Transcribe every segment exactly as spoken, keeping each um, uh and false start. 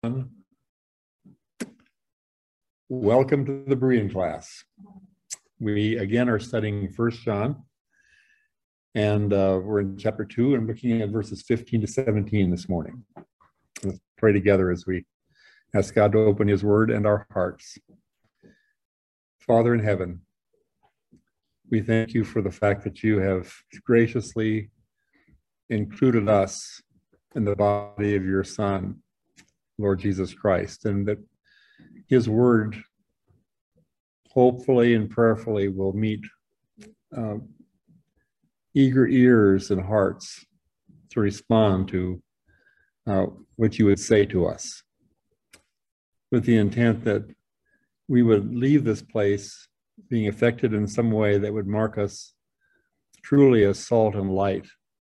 Welcome to the Berean class. We again are studying First John, and uh, we're in chapter two and looking at verses fifteen to seventeen this morning. Let's pray together as we ask God to open His Word and our hearts. Father in heaven, we thank you for the fact that you have graciously included us in the body of your Son, Lord Jesus Christ, and that His word hopefully and prayerfully will meet uh, eager ears and hearts to respond to uh, what you would say to us, with the intent that we would leave this place being affected in some way that would mark us truly as salt and light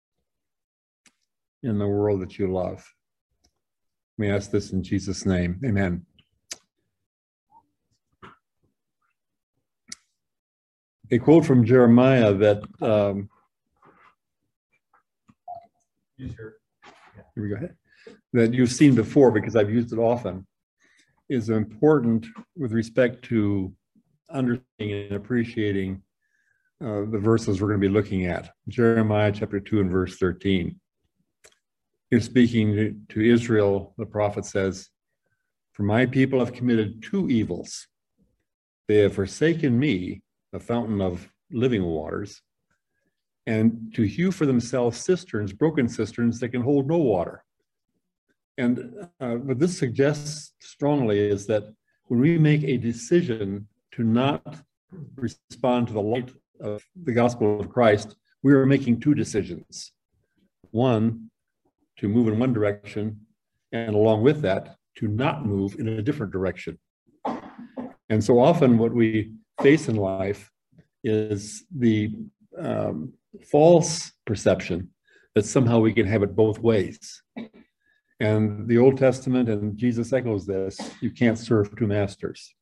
in the world that you love. We ask this in Jesus' name. Amen. A quote from Jeremiah that um, here we go ahead, that you've seen before because I've used it often, is important with respect to understanding and appreciating uh, the verses we're going to be looking at. Jeremiah chapter two and verse thirteen. You're speaking to, to Israel, the prophet says, "For my people have committed two evils. They have forsaken me, the fountain of living waters, and to hew for themselves cisterns, broken cisterns that can hold no water." And uh, what this suggests strongly is that when we make a decision to not respond to the light of the gospel of Christ, we are making two decisions. One, to move in one direction, and along with that, to not move in a different direction. And so often what we face in life is the um, false perception that somehow we can have it both ways. And the Old Testament, and Jesus echoes this, you can't serve two masters.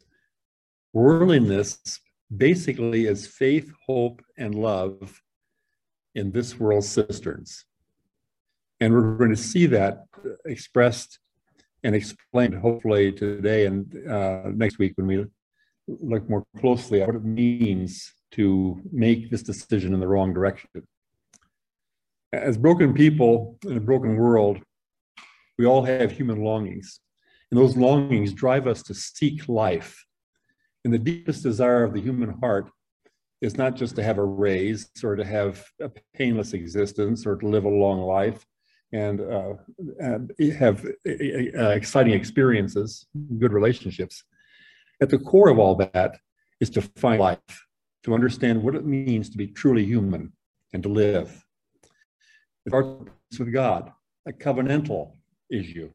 Worldliness basically is faith, hope, and love in this world's cisterns. And we're going to see that expressed and explained hopefully today and uh, next week when we look more closely at what it means to make this decision in the wrong direction. As broken people in a broken world, we all have human longings, and those longings drive us to seek life. And the deepest desire of the human heart is not just to have a raise or to have a painless existence or to live a long life and, uh, and have uh, exciting experiences, good relationships. At the core of all that is to find life, to understand what it means to be truly human and to live. It starts with God, a covenantal issue.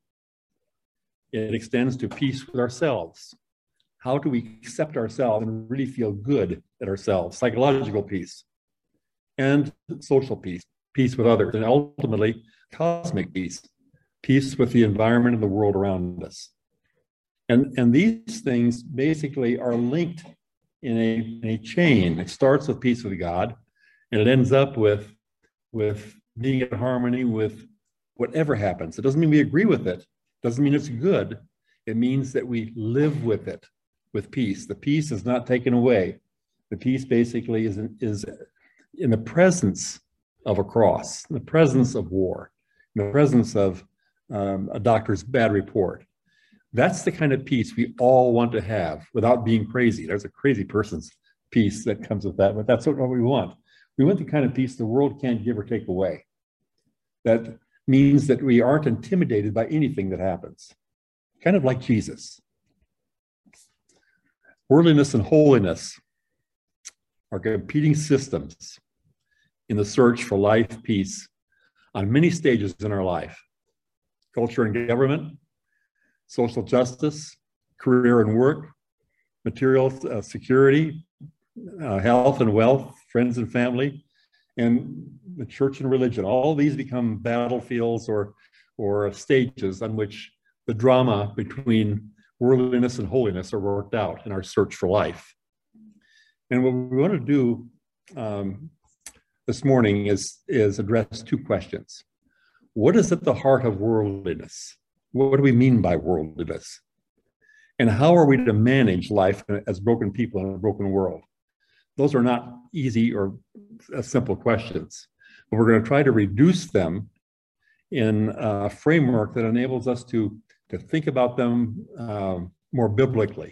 It extends to peace with ourselves. How do we accept ourselves and really feel good at ourselves? Psychological peace and social peace, peace with others, and ultimately cosmic peace, peace with the environment and the world around us. And, and these things basically are linked in a, in a chain. It starts with peace with God, and it ends up with, with being in harmony with whatever happens. It doesn't mean we agree with it. It doesn't mean it's good. It means that we live with it, with peace. The peace is not taken away. The peace basically is in, is in the presence of a cross, in the presence of war, in the presence of um, a doctor's bad report. That's the kind of peace we all want to have without being crazy. There's a crazy person's peace that comes with that, but that's what we want. We want the kind of peace the world can't give or take away. That means that we aren't intimidated by anything that happens, kind of like Jesus. Worldliness and holiness are competing systems in the search for life, peace, on many stages in our life. Culture and government, social justice, career and work, material uh, security, uh, health and wealth, friends and family, and the church and religion. All these become battlefields or, or stages on which the drama between worldliness and holiness are worked out in our search for life. And what we want to do um, this morning is, is address two questions. What is at the heart of worldliness? What do we mean by worldliness? And how are we to manage life as broken people in a broken world? Those are not easy or simple questions, but we're going to try to reduce them in a framework that enables us to, to think about them uh, more biblically.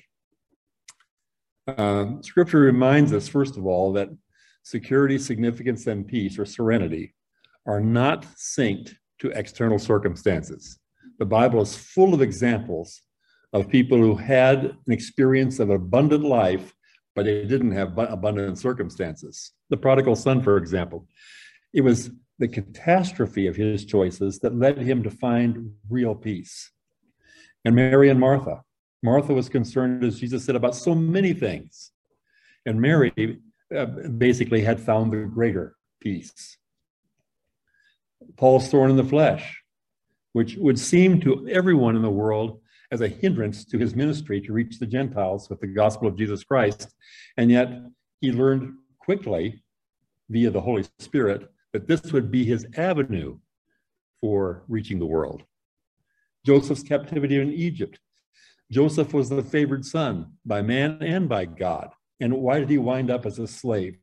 Uh, scripture reminds us, first of all, that security, significance, and peace, or serenity, are not synced to external circumstances. The Bible is full of examples of people who had an experience of abundant life, but they didn't have abundant circumstances. The prodigal son, for example, it was the catastrophe of his choices that led him to find real peace. And Mary and Martha. Martha was concerned, as Jesus said, about so many things. And Mary uh, basically had found the greater peace. Paul's thorn in the flesh, which would seem to everyone in the world as a hindrance to his ministry to reach the Gentiles with the gospel of Jesus Christ. And yet he learned quickly via the Holy Spirit that this would be his avenue for reaching the world. Joseph's captivity in Egypt. Joseph was the favored son by man and by God. And why did he wind up as a slave?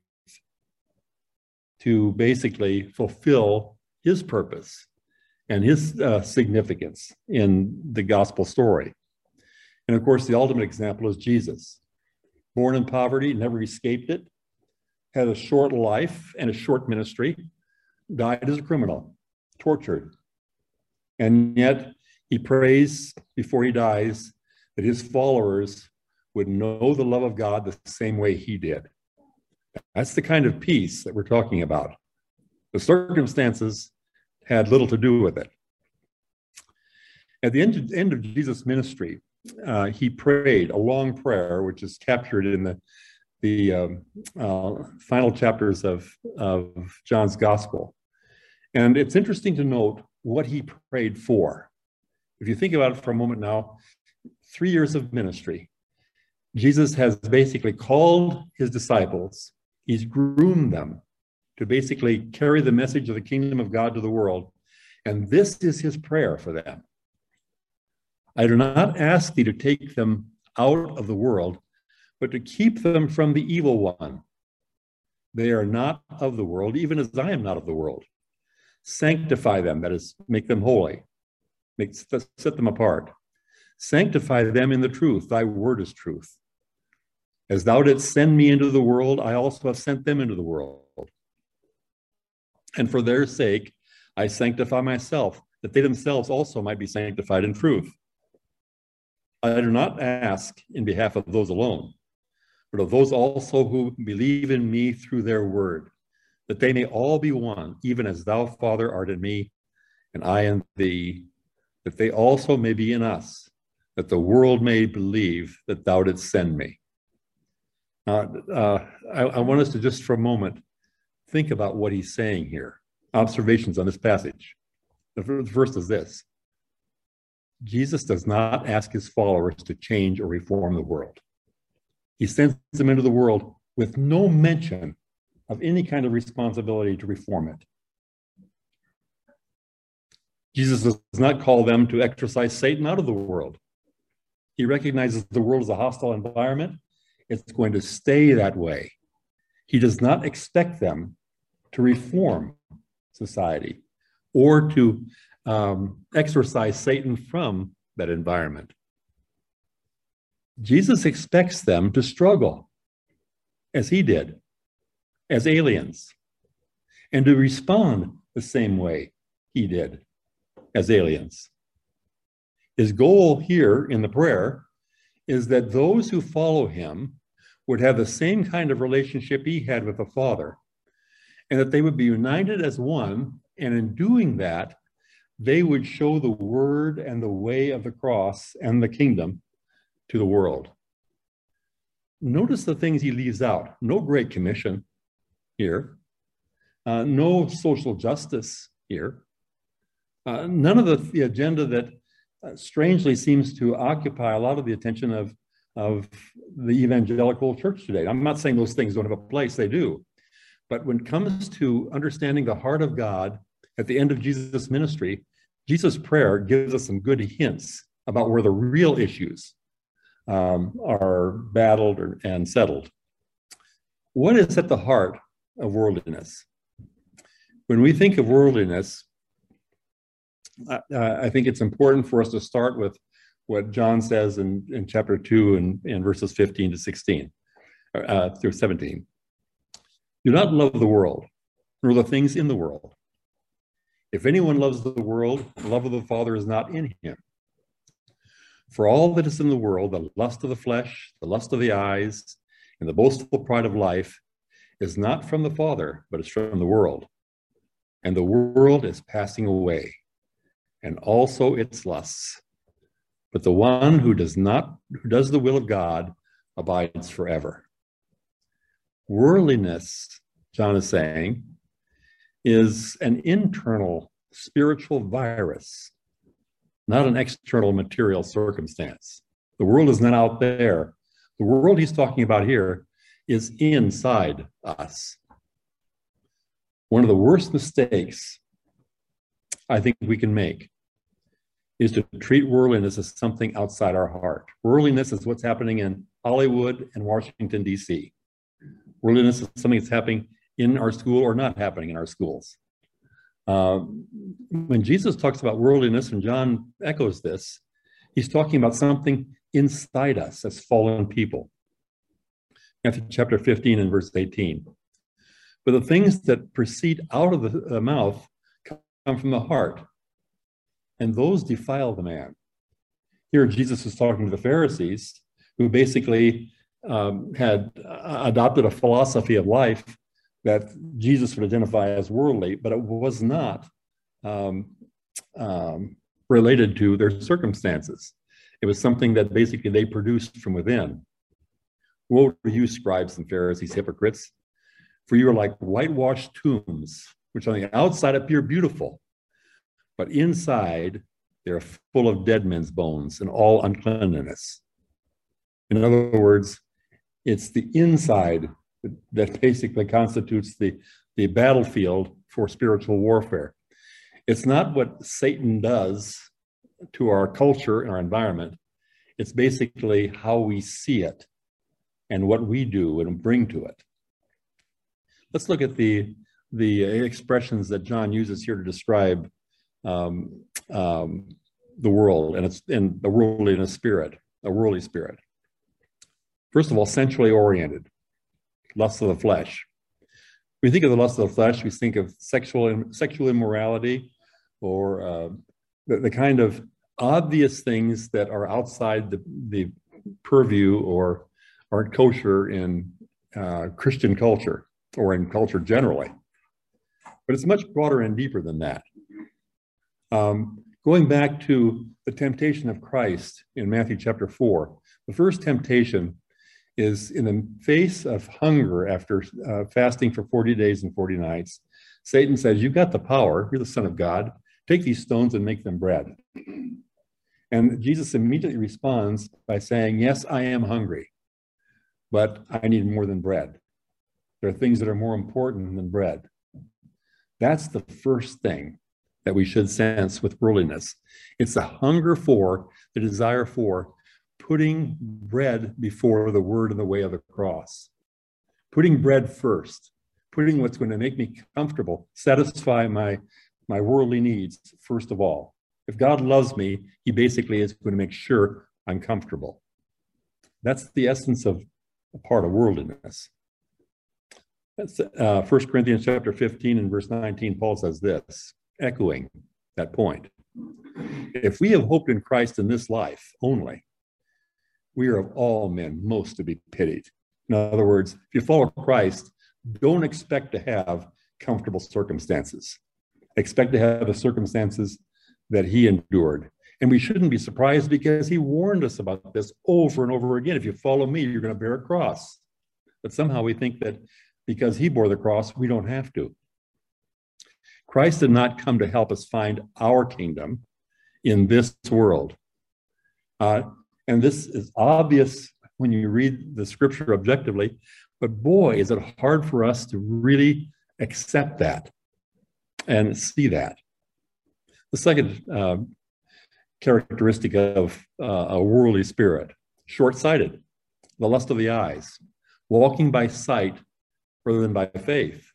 To basically fulfill his purpose and his uh, significance in the gospel story. And of course, the ultimate example is Jesus. Born in poverty, never escaped it, had a short life and a short ministry, died as a criminal, tortured. And yet he prays before he dies that his followers would know the love of God the same way he did. That's the kind of peace that we're talking about. The circumstances had little to do with it. At the end of, end of Jesus' ministry, uh, he prayed a long prayer, which is captured in the, the um, uh, final chapters of, of John's Gospel. And it's interesting to note what he prayed for. If you think about it for a moment now, three years of ministry, Jesus has basically called his disciples, he's groomed them to basically carry the message of the kingdom of God to the world. And this is his prayer for them. I do not ask thee to take them out of the world, but to keep them from the evil one. They are not of the world, even as I am not of the world. Sanctify them, that is, make them holy, make, set them apart. Sanctify them in the truth, thy word is truth. As thou didst send me into the world, I also have sent them into the world. And for their sake, I sanctify myself, that they themselves also might be sanctified in truth. I do not ask in behalf of those alone, but of those also who believe in me through their word, that they may all be one, even as thou, Father, art in me, and I in thee, that they also may be in us, that the world may believe that thou didst send me. Uh, uh, I, I want us to just for a moment think about what he's saying here. Observations on this passage. The first is this: Jesus does not ask his followers to change or reform the world. He sends them into the world with no mention of any kind of responsibility to reform it. Jesus does not call them to exorcise Satan out of the world. He recognizes the world as a hostile environment. It's going to stay that way. He does not expect them to reform society or to um, exorcise Satan from that environment. Jesus expects them to struggle as he did, as aliens, and to respond the same way he did as aliens. His goal here in the prayer is that those who follow him would have the same kind of relationship he had with the Father, and that they would be united as one, and in doing that, they would show the word and the way of the cross and the kingdom to the world. Notice the things he leaves out. No Great Commission here. Uh, no social justice here. Uh, none of the, the agenda that uh, strangely seems to occupy a lot of the attention of, of the evangelical church today. I'm not saying those things don't have a place, they do. But when it comes to understanding the heart of God at the end of Jesus' ministry, Jesus' prayer gives us some good hints about where the real issues um, are battled or, and settled. What is at the heart of worldliness? When we think of worldliness, uh, I think it's important for us to start with what John says in, in chapter two and in verses fifteen to sixteen, uh, through seventeen. Do not love the world, nor the things in the world. If anyone loves the world, the love of the Father is not in him. For all that is in the world, the lust of the flesh, the lust of the eyes, and the boastful pride of life, is not from the Father, but is from the world. And the world is passing away, and also its lusts. But the one who does not, who does the will of God, abides forever. Worldliness, John is saying, is an internal spiritual virus, not an external material circumstance. The world is not out there. The world he's talking about here is inside us. One of the worst mistakes I think we can make is to treat worldliness as something outside our heart. Worldliness is what's happening in Hollywood and Washington, D C. Worldliness is something that's happening in our school or not happening in our schools. Um, when Jesus talks about worldliness, and John echoes this, he's talking about something inside us as fallen people. Matthew chapter fifteen and verse eighteen. But the things that proceed out of the mouth come from the heart, and those defile the man. Here Jesus is talking to the Pharisees, who basically um, had adopted a philosophy of life that Jesus would identify as worldly, but it was not um, um, related to their circumstances. It was something that basically they produced from within. Woe to you, scribes and Pharisees, hypocrites, for you are like whitewashed tombs, which on the outside appear beautiful, but inside they're full of dead men's bones and all uncleanness. In other words, it's the inside that basically constitutes the, the battlefield for spiritual warfare. It's not what Satan does to our culture and our environment. It's basically how we see it and what we do and bring to it. Let's look at the, the expressions that John uses here to describe um, um, the world and it's in the worldliness spirit, a worldly spirit. First of all, sensually oriented. Lust of the flesh. When we think of the lust of the flesh, we think of sexual sexual immorality or uh, the, the kind of obvious things that are outside the, the purview or aren't kosher in uh, Christian culture or in culture generally. But it's much broader and deeper than that. Um, going back to the temptation of Christ in Matthew chapter four, the first temptation is in the face of hunger after uh, fasting for forty days and forty nights. Satan says, you've got the power, you're the Son of God, take these stones and make them bread. And Jesus immediately responds by saying, yes, I am hungry, but I need more than bread. There are things that are more important than bread. That's the first thing that we should sense with worldliness. It's the hunger for, the desire for, putting bread before the word and the way of the cross. Putting bread first, putting what's going to make me comfortable, satisfy my, my worldly needs first of all. If God loves me, he basically is going to make sure I'm comfortable. That's the essence of a part of worldliness. That's, uh, First Corinthians chapter fifteen and verse nineteen, Paul says this, echoing that point. If we have hoped in Christ in this life only, we are of all men most to be pitied. In other words, if you follow Christ, don't expect to have comfortable circumstances. Expect to have the circumstances that he endured. And we shouldn't be surprised because he warned us about this over and over again. If you follow me, you're going to bear a cross. But somehow we think that because he bore the cross, we don't have to. Christ did not come to help us find our kingdom in this world. Uh, and this is obvious when you read the scripture objectively, but boy, is it hard for us to really accept that and see that. The second uh, characteristic of uh, a worldly spirit, short-sighted, the lust of the eyes, walking by sight rather than by faith.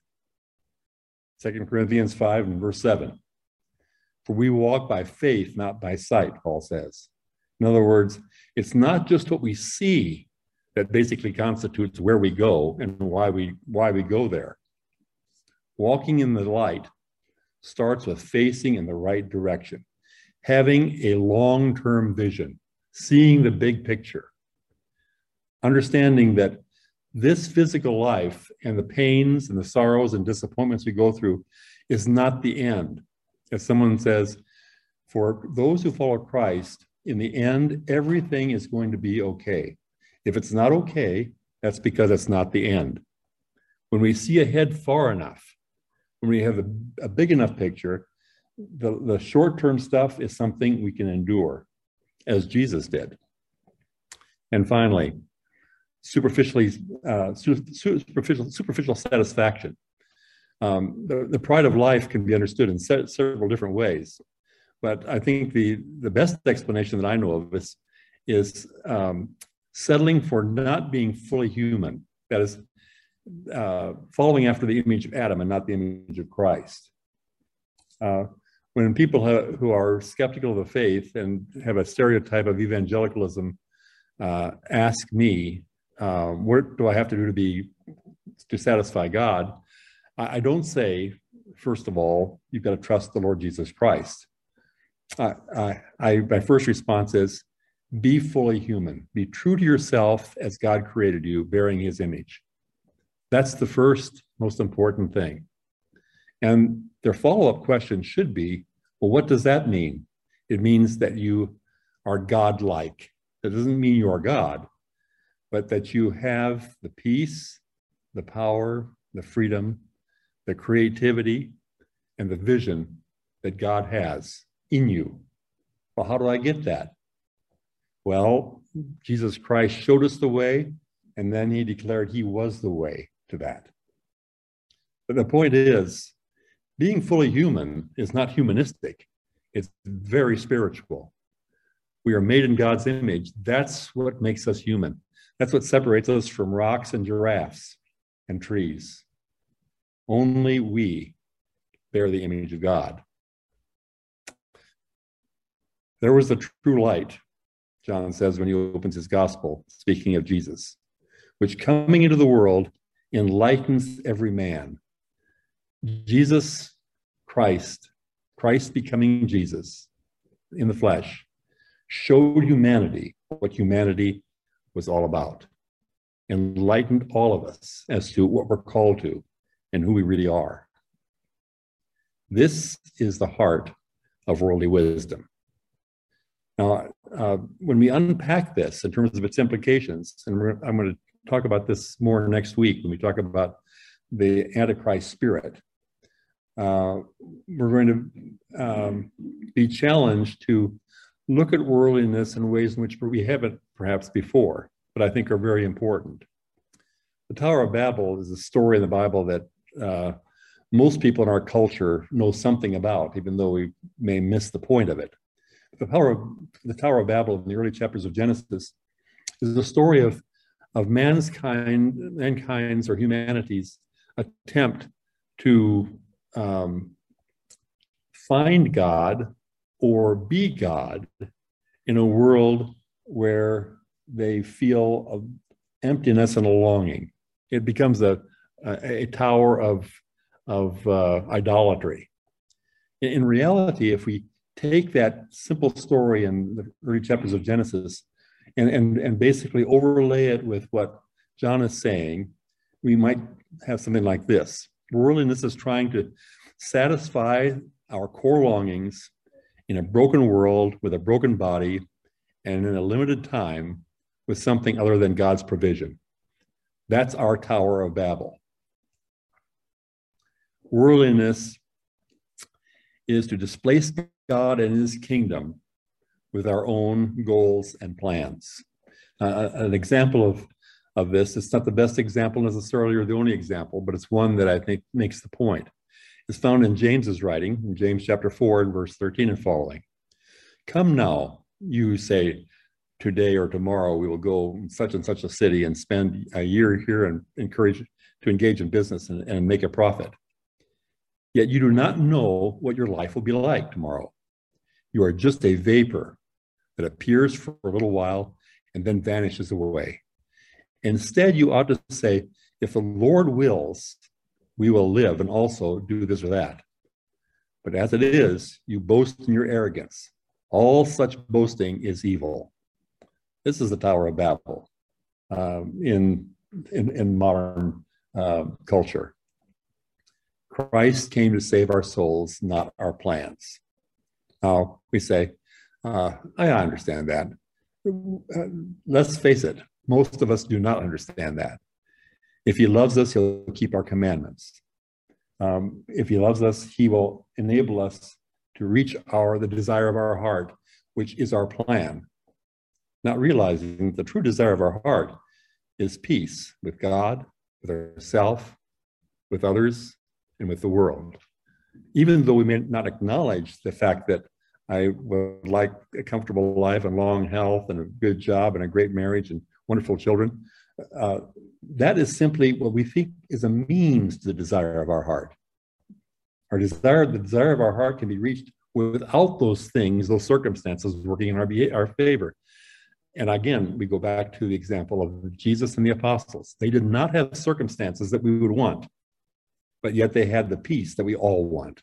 Second Corinthians five and verse seven. For we walk by faith, not by sight, Paul says. In other words, it's not just what we see that basically constitutes where we go and why we why we go there. Walking in the light starts with facing in the right direction, having a long-term vision, seeing the big picture, understanding that this physical life and the pains and the sorrows and disappointments we go through is not the end. As someone says, for those who follow Christ, in the end, everything is going to be okay. If it's not okay, that's because it's not the end. When we see ahead far enough, when we have a, a big enough picture, the, the short-term stuff is something we can endure, as Jesus did. And finally, superficially, uh, superficial, superficial satisfaction. Um, the, the pride of life can be understood in se- several different ways. But I think the, the best explanation that I know of is, is um, settling for not being fully human. That is, uh, following after the image of Adam and not the image of Christ. Uh, when people ha- who are skeptical of the faith and have a stereotype of evangelicalism uh, ask me, uh, what do I have to do to be to satisfy God? I, I don't say, first of all, you've got to trust the Lord Jesus Christ. I, I, I, my first response is, be fully human. Be true to yourself as God created you, bearing his image. That's the first most important thing. And their follow-up question should be, well, what does that mean? It means that you are God-like. That doesn't mean you are God, but that you have the peace, the power, the freedom, the creativity, and the vision that God has in you. Well, how do I get that? Well, Jesus Christ showed us the way, and then he declared he was the way to that. But the point is, being fully human is not humanistic. It's very spiritual. We are made in God's image. That's what makes us human. That's what separates us from rocks and giraffes and trees. Only we bear the image of God. There was the true light, John says when he opens his gospel, speaking of Jesus, which coming into the world enlightens every man. Jesus Christ, Christ becoming Jesus in the flesh, showed humanity what humanity was all about, enlightened all of us as to what we're called to and who we really are. This is the heart of worldly wisdom. Now, uh, when we unpack this in terms of its implications, and we're, I'm going to talk about this more next week when we talk about the Antichrist spirit, uh, we're going to um, be challenged to look at worldliness in ways in which we haven't perhaps before, but I think are very important. The Tower of Babel is a story in the Bible that uh, most people in our culture know something about, even though we may miss the point of it. The Tower of, the Tower of Babel in the early chapters of Genesis is the story of, of mankind, mankind's or humanity's attempt to um, find God or be God in a world where they feel emptiness and a longing. It becomes a, a, a tower of, of uh, idolatry. In, in reality, if we take that simple story in the early chapters of Genesis and, and, and basically overlay it with what John is saying, we might have something like this. Worldliness is trying to satisfy our core longings in a broken world with a broken body and in a limited time with something other than God's provision. That's our Tower of Babel. Worldliness is to displace God and his kingdom with our own goals and plans. Uh, an example of, of this, it's not the best example necessarily or the only example, but it's one that I think makes the point, is found in James's writing, in James chapter four and verse thirteen and following. Come now, you say, today or tomorrow we will go in such and such a city and spend a year here and encourage to engage in business and, and make a profit. Yet you do not know what your life will be like tomorrow. You are just a vapor that appears for a little while and then vanishes away. Instead, you ought to say, if the Lord wills, we will live and also do this or that. But as it is, you boast in your arrogance. All such boasting is evil. This is the Tower of Babel um, in, in, in modern uh, culture. Christ came to save our souls, not our plans. Now, we say, uh, I understand that. Uh, let's face it, most of us do not understand that. If he loves us, he'll keep our commandments. Um, if he loves us, he will enable us to reach our the desire of our heart, which is our plan. Not realizing the true desire of our heart is peace with God, with ourselves, with others, and with the world. Even though we may not acknowledge the fact that I would like a comfortable life and long health and a good job and a great marriage and wonderful children, uh, that is simply what we think is a means to the desire of our heart. Our desire, the desire of our heart can be reached without those things, those circumstances working in our, our favor. And again, we go back to the example of Jesus and the apostles. They did not have circumstances that we would want, but yet they had the peace that we all want.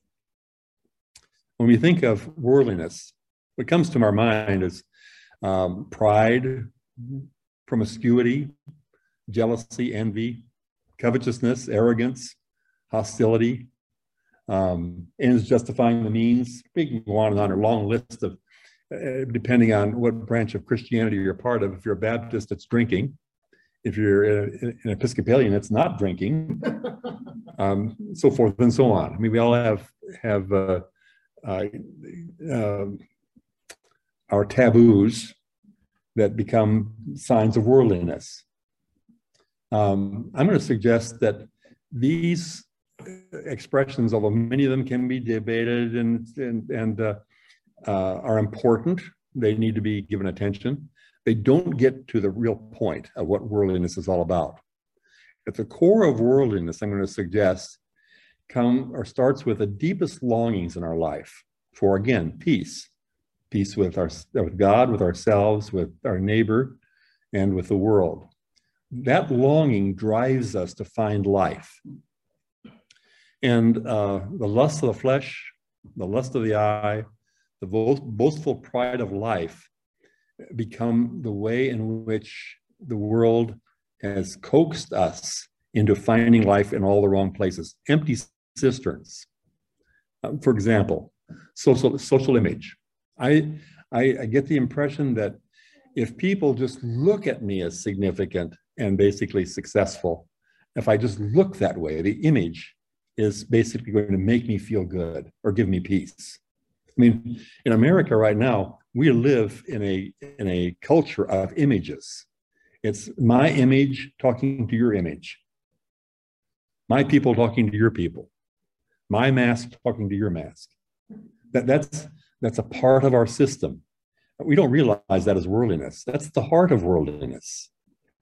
When we think of worldliness, what comes to our mind is um, pride, promiscuity, jealousy, envy, covetousness, arrogance, hostility, um, ends justifying the means. We can go on and on, a long list of, uh, depending on what branch of Christianity you're part of. If you're a Baptist, it's drinking. If you're an Episcopalian, it's not drinking, um, so forth and so on. I mean, we all have have uh, uh, uh, our taboos that become signs of worldliness. Um, I'm going to suggest that these expressions, although many of them can be debated and and, and uh, uh, are important, they need to be given attention. They don't get to the real point of what worldliness is all about. At the core of worldliness, I'm going to suggest, come or starts with the deepest longings in our life for, again, peace. Peace with our with God, with ourselves, with our neighbor, and with the world. That longing drives us to find life. And uh, the lust of the flesh, the lust of the eye, the boastful pride of life become the way in which the world has coaxed us into finding life in all the wrong places. Empty cisterns. Um, for example, social, social image. I, I, I get the impression that if people just look at me as significant and basically successful, if I just look that way, the image is basically going to make me feel good or give me peace. I mean, in America right now, we live in a, in a culture of images. It's my image talking to your image. My people talking to your people. My mask talking to your mask. That, that's, that's a part of our system. We don't realize that as worldliness. That's the heart of worldliness.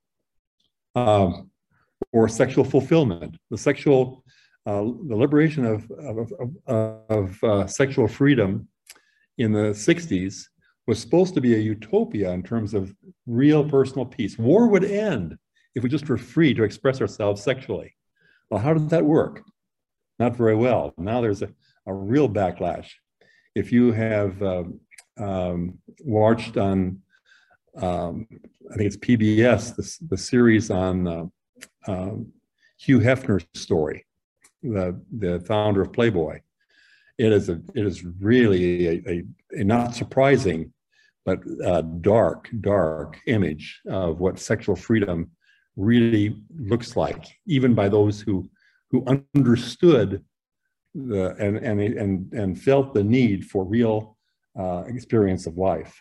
Um, or sexual fulfillment. The sexual, uh, the liberation of, of, of, of uh, sexual freedom in the sixties was supposed to be a utopia in terms of real personal peace. War would end if we just were free to express ourselves sexually. Well, how did that work? Not very well. Now there's a, a real backlash. If you have um, um, watched on, um, I think it's P B S, the, the series on uh, um, Hugh Hefner's story, the, the founder of Playboy. It is, a, it is really a, a, a not surprising, but uh, dark, dark image of what sexual freedom really looks like, even by those who, who understood the, and, and, and, and felt the need for real uh, experience of life.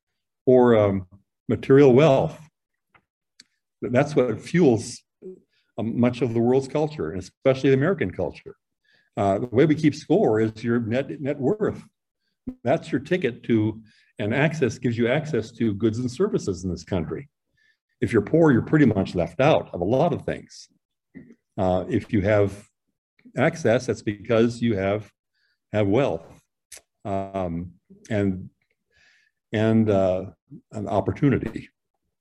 Or um, material wealth. That's what fuels um, much of the world's culture, and especially the American culture. Uh, the way we keep score is your net net worth. That's your ticket to, and access gives you access to goods and services in this country. If you're poor, you're pretty much left out of a lot of things. Uh, if you have access, that's because you have have wealth um, and and uh, an opportunity.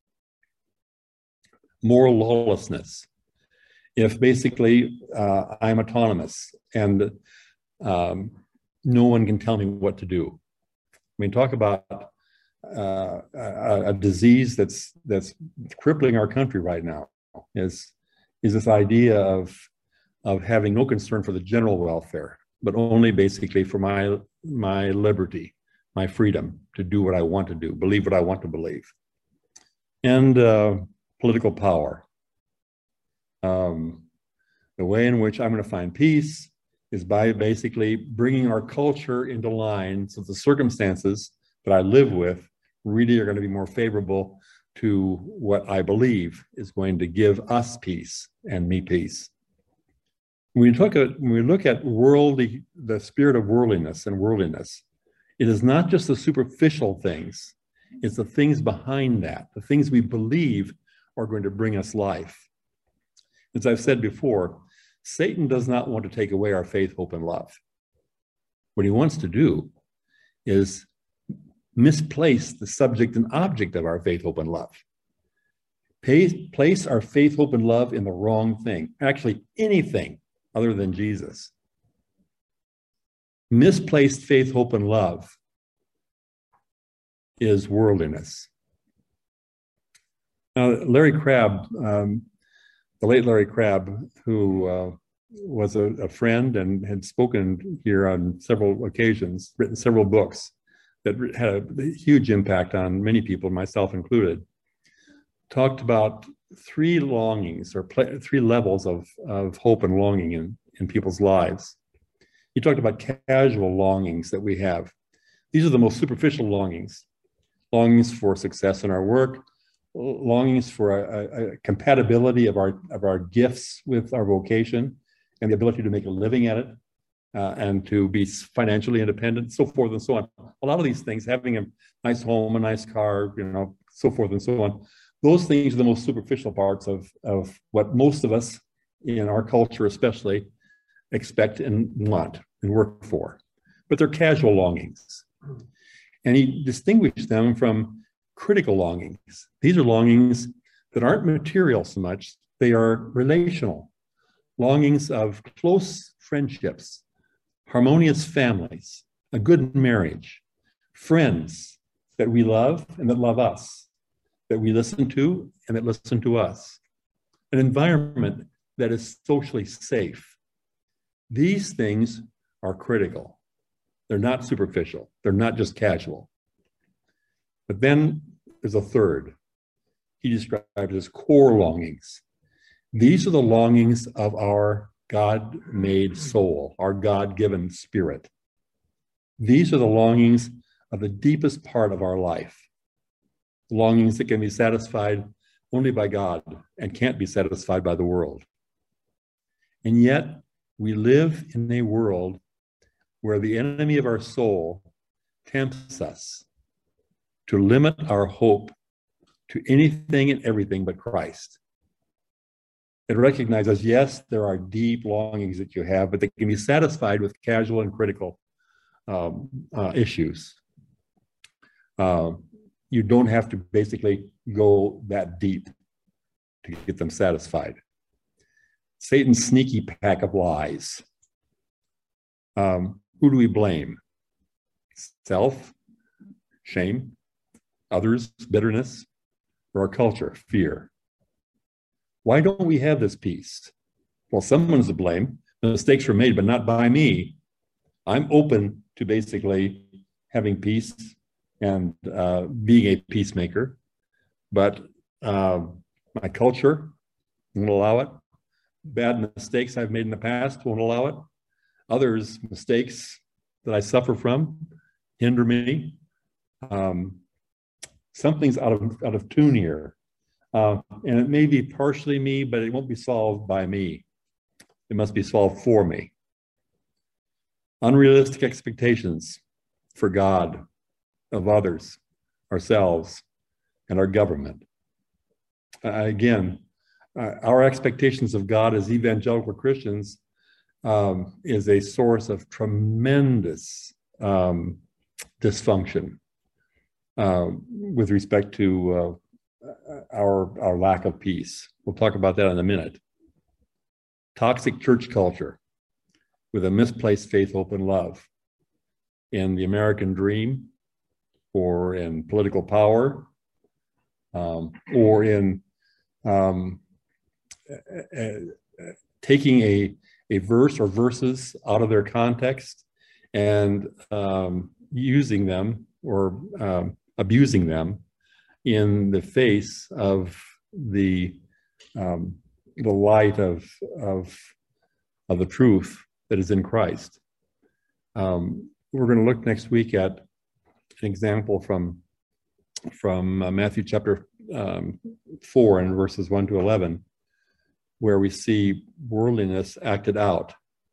Moral lawlessness. If basically uh, I'm autonomous and um, no one can tell me what to do. I mean, talk about uh, a, a disease that's that's crippling our country right now. Is is this idea of of having no concern for the general welfare, but only basically for my my liberty, my freedom to do what I want to do, believe what I want to believe, and uh, political power. Um, the way in which I'm going to find peace is by basically bringing our culture into line so the circumstances that I live with really are going to be more favorable to what I believe is going to give us peace and me peace. When we look at, when we look at worldly, the spirit of worldliness and worldliness, it is not just the superficial things, it's the things behind that, the things we believe are going to bring us life. As I've said before, Satan does not want to take away our faith, hope, and love. What he wants to do is misplace the subject and object of our faith, hope, and love. Place our faith, hope, and love in the wrong thing, actually anything other than Jesus. Misplaced faith, hope, and love is worldliness. Now, Larry Crabb, um, the late Larry Crabb, who uh, was a, a friend and had spoken here on several occasions, written several books that had a huge impact on many people, myself included, talked about three longings or play, three levels of, of hope and longing in, in people's lives. He talked about casual longings that we have. These are the most superficial longings. Longings for success in our work, longings for a, a compatibility of our of our gifts with our vocation and the ability to make a living at it uh, and to be financially independent, so forth and so on. A lot of these things, having a nice home, a nice car, you know, so forth and so on, those things are the most superficial parts of, of what most of us in our culture especially expect and want and work for. But they're casual longings. And he distinguished them from critical longings. These are longings that aren't material so much, they are relational. Longings of close friendships, harmonious families, a good marriage, friends that we love and that love us, that we listen to and that listen to us, an environment that is socially safe. These things are critical. They're not superficial. They're not just casual. But then there's a third. He described it as core longings. These are the longings of our God-made soul, our God-given spirit. These are the longings of the deepest part of our life. Longings that can be satisfied only by God and can't be satisfied by the world. And yet, we live in a world where the enemy of our soul tempts us to limit our hope to anything and everything but Christ. It recognizes, yes, there are deep longings that you have, but they can be satisfied with casual and critical um, uh, issues. Uh, you don't have to basically go that deep to get them satisfied. Satan's sneaky pack of lies. Um, who do we blame? Self, shame, others, bitterness, or our culture, fear. Why don't we have this peace? Well, someone's to blame. Mistakes were made, but not by me. I'm open to basically having peace and uh, being a peacemaker, but uh, my culture won't allow it. Bad mistakes I've made in the past won't allow it. Others' mistakes that I suffer from hinder me. Um, something's out of out of tune here. Uh, and it may be partially me, but it won't be solved by me. It must be solved for me. Unrealistic expectations for God, of others, ourselves, and our government. Uh, again, uh, our expectations of God as evangelical Christians um, is a source of tremendous um, dysfunction uh, with respect to uh, our, our lack of peace. We'll talk about that in a minute. Toxic church culture with a misplaced faith, hope, and love in the American dream, or in political power, um, or in um, uh, uh, taking a, a verse or verses out of their context and um, using them or um, abusing them in the face of the um, the light of, of, of the truth that is in Christ. Um, we're going to look next week at an example from, from uh, Matthew chapter um, four and verses one to eleven, where we see worldliness acted out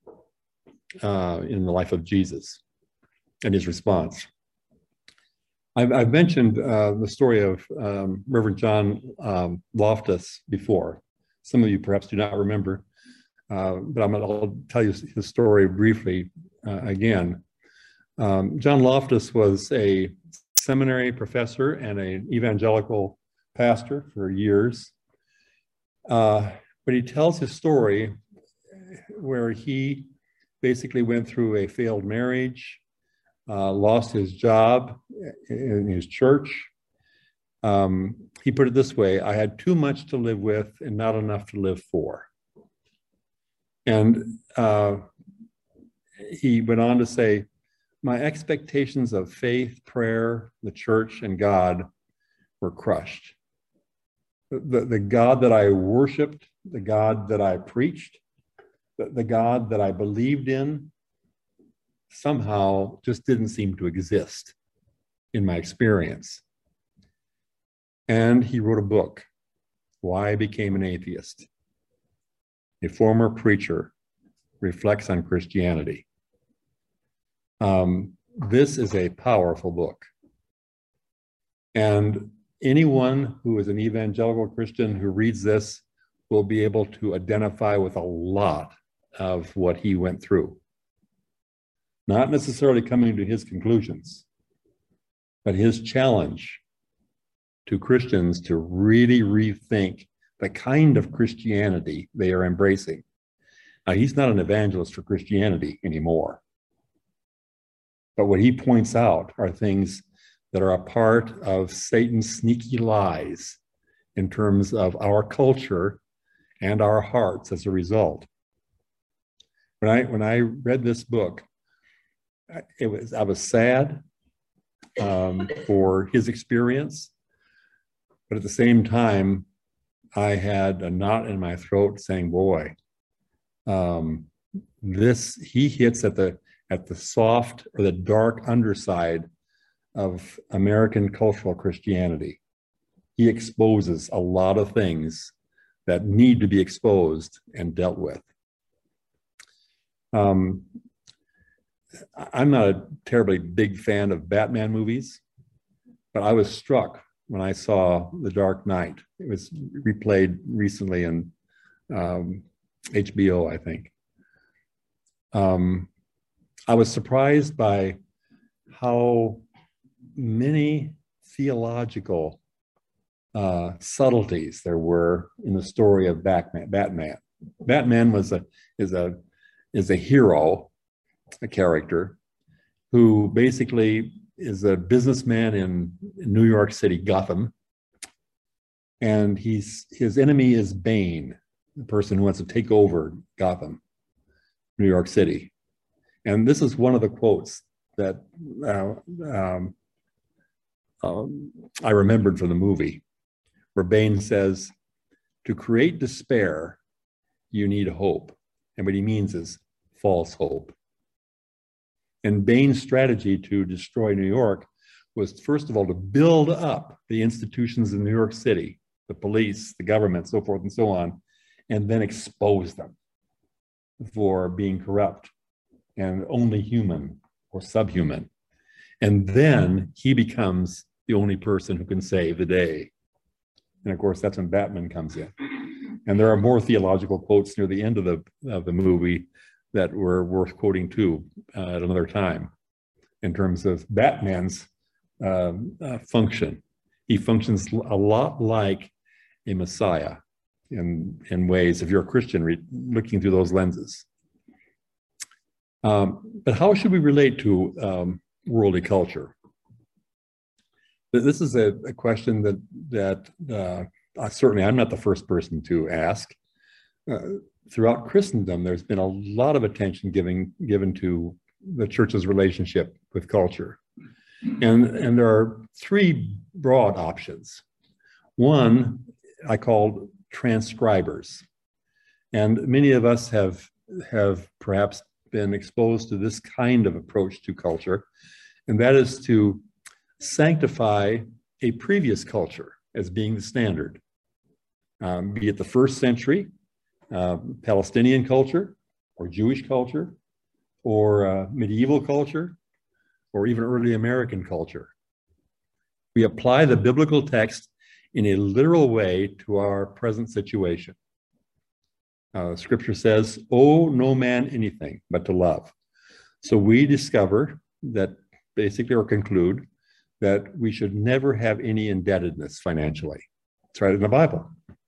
uh, in the life of Jesus and his response. I've, I've mentioned uh, the story of um, Reverend John um, Loftus before. Some of you perhaps do not remember, uh, but I'm gonna, I'll tell you his story briefly uh, again. Um, John Loftus was a seminary professor and an evangelical pastor for years. Uh, but he tells his story where he basically went through a failed marriage, uh, lost his job in his church. Um, he put it this way: I had too much to live with and not enough to live for. And uh, he went on to say, my expectations of faith, prayer, the church, and God were crushed. The, the God that I worshiped, the God that I preached, the, the God that I believed in, somehow just didn't seem to exist in my experience. And he wrote a book, Why I Became an Atheist. A former preacher reflects on Christianity. Um, this is a powerful book. And anyone who is an evangelical Christian who reads this will be able to identify with a lot of what he went through. Not necessarily coming to his conclusions, but his challenge to Christians to really rethink the kind of Christianity they are embracing. Now, he's not an evangelist for Christianity anymore. But what he points out are things that are a part of Satan's sneaky lies in terms of our culture and our hearts as a result. When I, when I read this book, it was, I was sad um, for his experience, but at the same time, I had a knot in my throat saying, boy, um, this, he hits at the, at the soft or the dark underside of American cultural Christianity. He exposes a lot of things that need to be exposed and dealt with. Um, I'm not a terribly big fan of Batman movies, but I was struck when I saw The Dark Knight. It was replayed recently in um, H B O, I think. Um, I was surprised by how many theological uh, subtleties there were in the story of Batman. Batman, Batman was a is a is a hero, a character who basically is a businessman in New York City, Gotham, and he's his enemy is Bane, the person who wants to take over Gotham, New York City. And this is one of the quotes that uh, um, um, I remembered from the movie, where Bane says, to create despair, you need hope. And what he means is false hope. And Bane's strategy to destroy New York was, first of all, to build up the institutions in New York City the police, the government, so forth and so on, and then expose them for being corrupt and only human or subhuman. And then he becomes the only person who can save the day. And of course, that's when Batman comes in. And there are more theological quotes near the end of the, of the movie that were worth quoting too uh, at another time in terms of Batman's uh, uh, function. He functions a lot like a Messiah in, in ways, if you're a Christian, re- looking through those lenses. Um, but how should we relate to um, worldly culture? This is a, a question that, that uh, certainly I'm not the first person to ask. Uh, throughout Christendom, there's been a lot of attention given, given to the church's relationship with culture. And, and there are three broad options. One, I call transcribers. And many of us have, have perhaps been exposed to this kind of approach to culture, and that is to sanctify a previous culture as being the standard, um, be it the first century uh, Palestinian culture or Jewish culture or uh, medieval culture or even early American culture. We apply the biblical text in a literal way to our present situation. Uh, scripture says, owe no man anything but to love. So we discover that basically, or conclude, that we should never have any indebtedness financially. It's right in the Bible.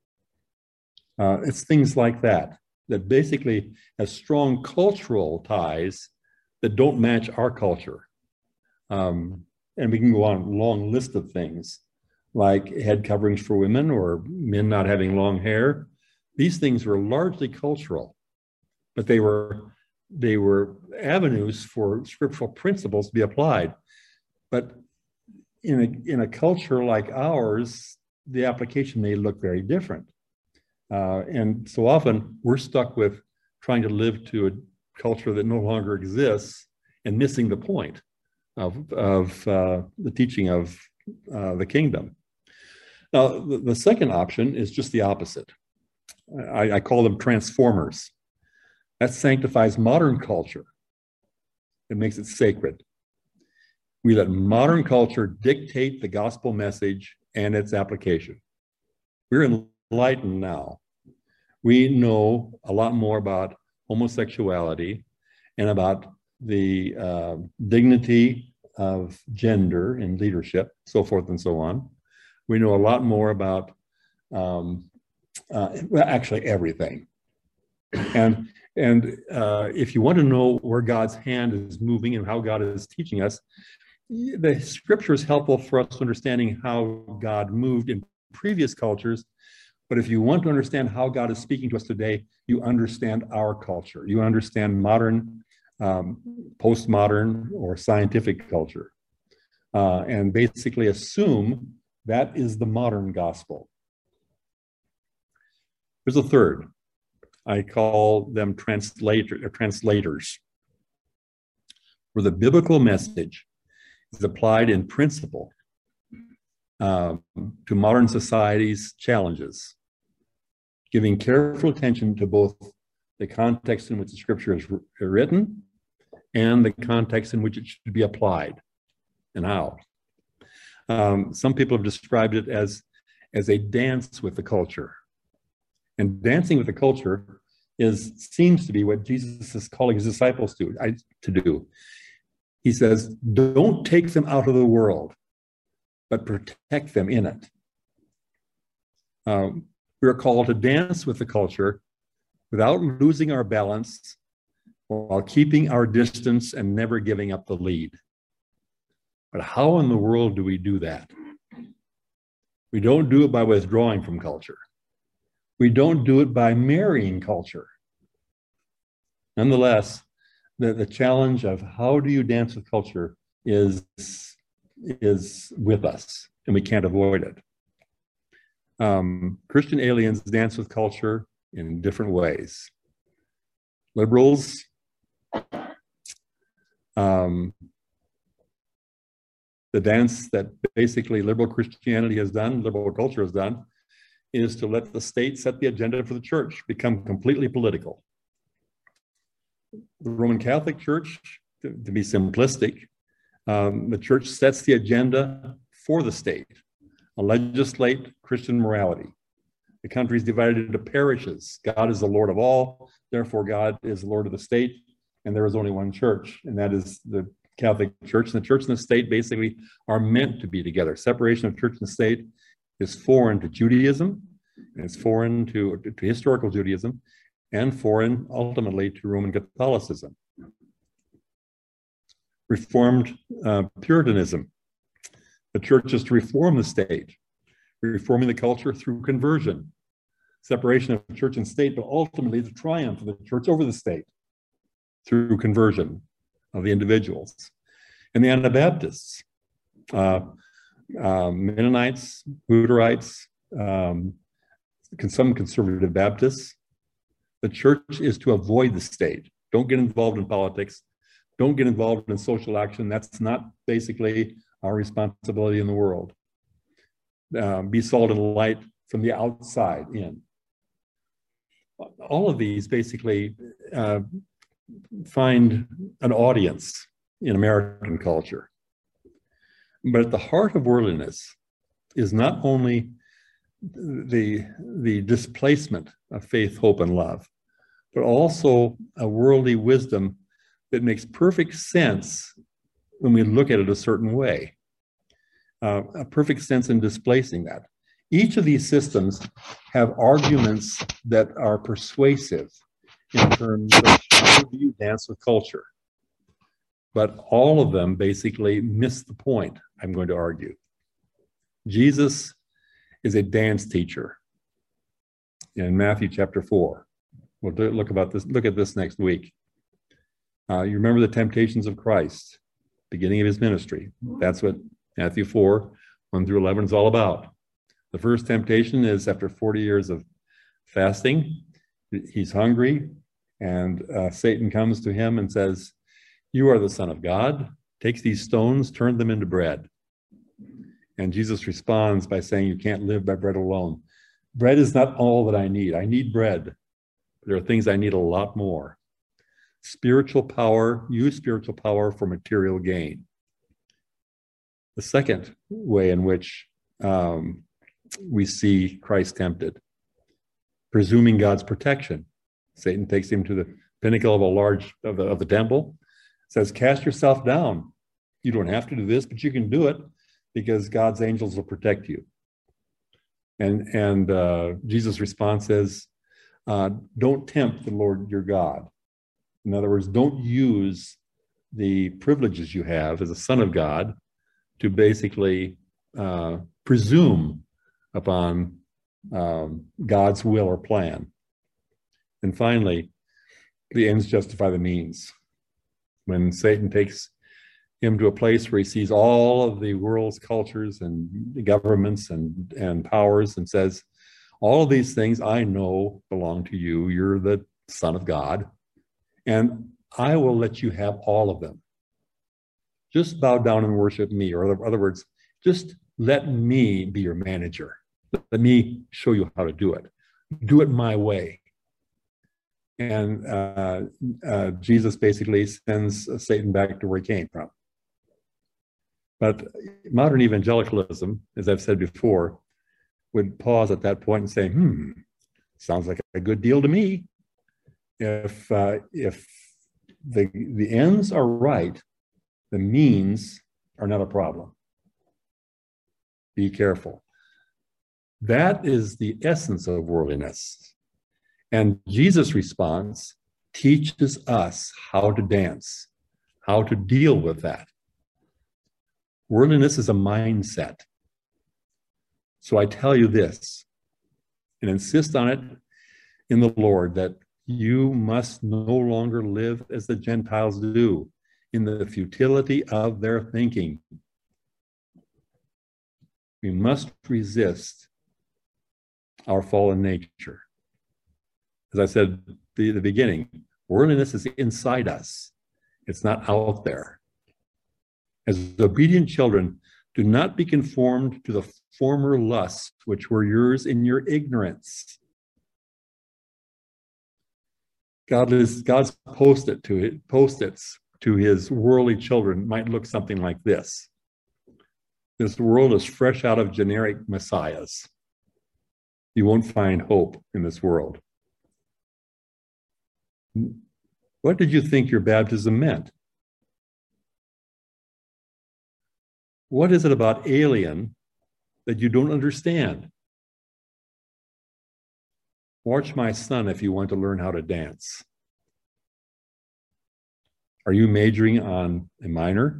Uh, it's things like that, that basically has strong cultural ties that don't match our culture. Um, and we can go on a long list of things, like head coverings for women or men not having long hair. These things were largely cultural, but they were, they were avenues for scriptural principles to be applied. But in a, in a culture like ours, the application may look very different. Uh, and so often we're stuck with trying to live to a culture that no longer exists and missing the point of, of uh, the teaching of uh, the kingdom. Now, the, the second option is just the opposite. I, I call them transformers. That sanctifies modern culture. It makes it sacred. We let modern culture dictate the gospel message and its application. We're enlightened now. We know a lot more about homosexuality and about the uh, dignity of gender in leadership, so forth and so on. We know a lot more about, um, uh, well, actually everything. And, and uh, if you want to know where God's hand is moving and how God is teaching us, the scripture is helpful for us understanding how God moved in previous cultures. But if you want to understand how God is speaking to us today, you understand our culture. You understand modern, um, postmodern, or scientific culture. Uh, and basically assume that is the modern gospel. There's a third. I call them translator, translators, where the biblical message is applied in principle um, to modern society's challenges, giving careful attention to both the context in which the scripture is written and the context in which it should be applied and how. Um, some people have described it as, as a dance with the culture. And dancing with the culture is seems to be what Jesus is calling his disciples to, I, to do. He says, don't take them out of the world, but protect them in it. Um, we are called to dance with the culture without losing our balance, while keeping our distance and never giving up the lead. But how in the world do we do that? We don't do it by withdrawing from culture. We don't do it by marrying culture. Nonetheless, the, the challenge of how do you dance with culture is, is with us, and we can't avoid it. Um, Christian aliens dance with culture in different ways. Liberals, um, the dance that basically liberal Christianity has done, liberal culture has done, is to let the state set the agenda for the church, become completely political. The Roman Catholic Church, to, to be simplistic, um, the church sets the agenda for the state, a legislate Christian morality. The country is divided into parishes. God is the Lord of all, therefore God is the Lord of the state, and there is only one church, and that is the Catholic Church. And the church and the state basically are meant to be together. Separation of church and state is foreign to Judaism, and it's foreign to, to historical Judaism, and foreign ultimately to Roman Catholicism. Reformed uh, Puritanism. The church is to reform the state, reforming the culture through conversion, separation of church and state, but ultimately the triumph of the church over the state through conversion of the individuals. And the Anabaptists, uh, uh, Mennonites, Hutterites, um, some conservative Baptists. The church is to avoid the state. Don't get involved in politics. Don't get involved in social action. That's not basically our responsibility in the world. Uh, be salt and light from the outside in. All of these basically uh, find an audience in American culture. But at the heart of worldliness is not only the, the displacement of faith, hope, and love, but also a worldly wisdom that makes perfect sense when we look at it a certain way. Uh, a perfect sense in displacing that. Each of these systems have arguments that are persuasive in terms of how you dance with culture. But all of them basically miss the point, I'm going to argue. Jesus is a dance teacher in Matthew chapter four. We'll do, look about this, look at this next week. Uh, you remember the temptations of Christ, beginning of his ministry. That's what Matthew four, one through eleven is all about. The first temptation is after forty years of fasting, he's hungry, and uh, Satan comes to him and says, "You are the Son of God. Takes these stones, turn them into bread." And Jesus responds by saying, "You can't live by bread alone. Bread is not all that I need. I need bread. There are things I need a lot more. Spiritual power, use spiritual power for material gain." The second way in which um, we see Christ tempted, presuming God's protection. Satan takes him to the pinnacle of a large of the, of the temple, says, "Cast yourself down. You don't have to do this, but you can do it because God's angels will protect you." And and uh, Jesus' response is, uh, "Don't tempt the Lord your God." In other words, don't use the privileges you have as a son of God to basically uh, presume upon um, God's will or plan. And finally, the ends justify the means. When Satan takes him to a place where he sees all of the world's cultures and governments and, and powers and says, "All of these things I know belong to you. You're the Son of God, and I will let you have all of them. Just bow down and worship me." Or in other words, just let me be your manager. Let me show you how to do it. Do it my way. And uh, uh, Jesus basically sends Satan back to where he came from. But modern evangelicalism, as I've said before, would pause at that point and say, hmm, sounds like a good deal to me. If, uh, if the, the ends are right, the means are not a problem. Be careful. That is the essence of worldliness. And Jesus' response teaches us how to dance, how to deal with that. Worldliness is a mindset. So I tell you this, and insist on it in the Lord, that you must no longer live as the Gentiles do, in the futility of their thinking. We must resist our fallen nature. As I said at the, the beginning, worldliness is inside us. It's not out there. As obedient children, Do not be conformed to the former lusts which were yours in your ignorance. God is, God's post-it to it, post-its to his worldly children might look something like this. This world is fresh out of generic messiahs. You won't find hope in this world. What did you think your baptism meant? What is it about alien that you don't understand? Watch my son if you want to learn how to dance. Are you majoring on a minor?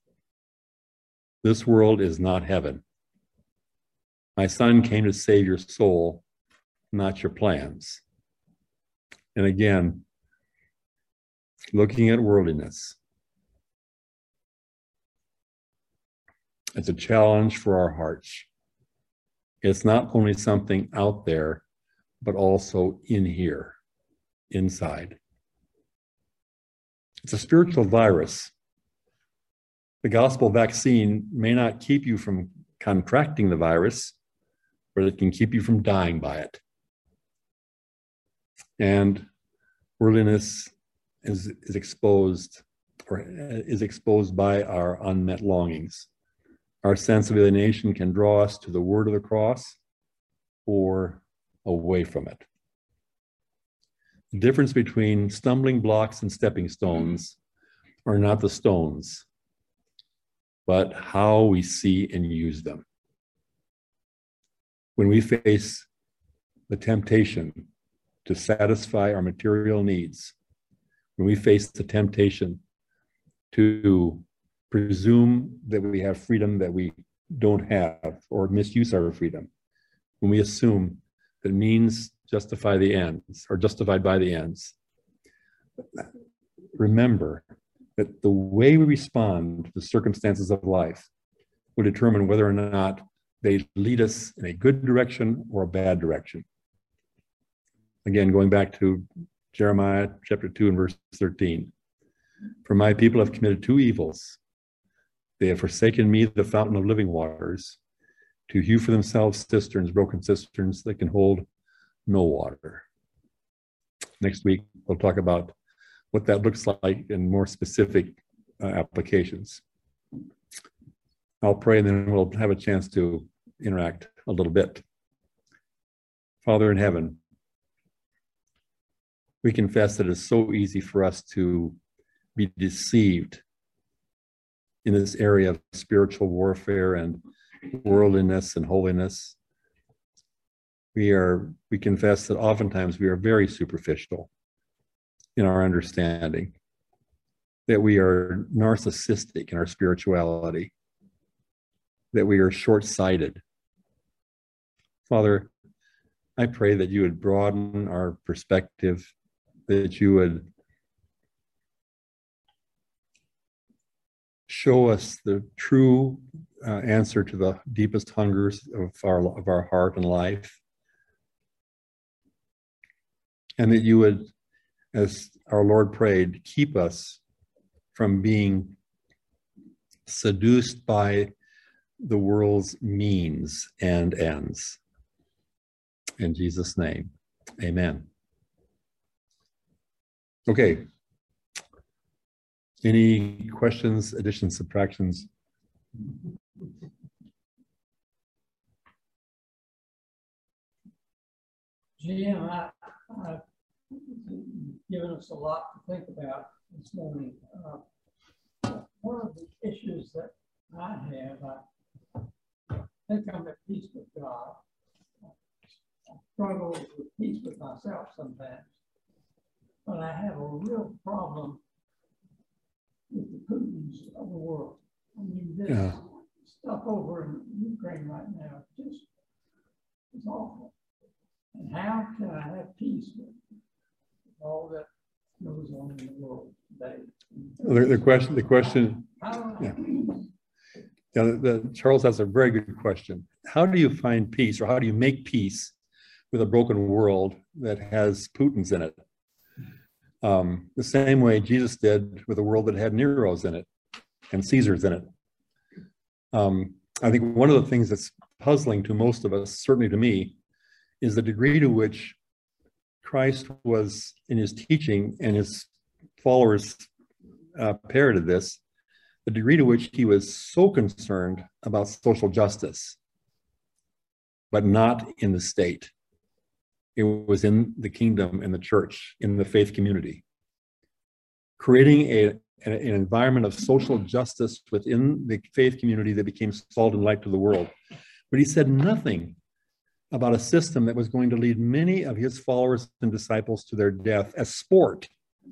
This world is not heaven. My son came to save your soul, not your plans. And again, looking at worldliness. It's a challenge for our hearts. It's not only something out there, but also in here, inside. It's a spiritual virus. The gospel vaccine may not keep you from contracting the virus, but it can keep you from dying by it. And worldliness is, is exposed, or is exposed by our unmet longings. Our sense of alienation can draw us to the word of the cross or away from it. The difference between stumbling blocks and stepping stones are not the stones, but how we see and use them. When we face the temptation to satisfy our material needs, when we face the temptation to presume that we have freedom that we don't have, or misuse our freedom, when we assume that means justify the ends, or justified by the ends, remember that the way we respond to the circumstances of life will determine whether or not they lead us in a good direction or a bad direction. Again, going back to Jeremiah chapter two and verse thirteen. For my people have committed two evils. They have forsaken me, the fountain of living waters, to hew for themselves cisterns, broken cisterns that can hold no water. Next week, we'll talk about what that looks like in more specific uh, applications. I'll pray and then we'll have a chance to interact a little bit. Father in heaven, we confess that it's so easy for us to be deceived in this area of spiritual warfare and worldliness and holiness. We are, we confess that oftentimes we are very superficial in our understanding, that we are narcissistic in our spirituality, that we are short-sighted. Father, I pray that you would broaden our perspective, that you would show us the true uh, answer to the deepest hungers of our, of our heart and life. And that you would, as our Lord prayed, keep us from being seduced by the world's means and ends. In Jesus' name, amen. Okay. Any questions, additions, subtractions? Jim, I, I've given us a lot to think about this morning. Uh, one of the issues that I have, I think I'm at peace with God. I struggle with peace with myself sometimes, but I have a real problem with the Putins of the world. I mean, this yeah. stuff over in Ukraine right now just is awful. And how can I have peace with all that goes on in the world today? The, the question, the question, yeah. Yeah, the, the, Charles has a very good question. How do you find peace, or how do you make peace with a broken world that has Putins in it? Um, the same way Jesus did with a world that had Neros in it and Caesars in it. Um, I think one of the things that's puzzling to most of us, certainly to me, is the degree to which Christ was in his teaching, and his followers uh, parroted this, the degree to which he was so concerned about social justice, but not in the state. It was in the kingdom and the church, in the faith community. Creating a, an environment of social justice within the faith community that became salt and light to the world. But he said nothing about a system that was going to lead many of his followers and disciples to their death as sport.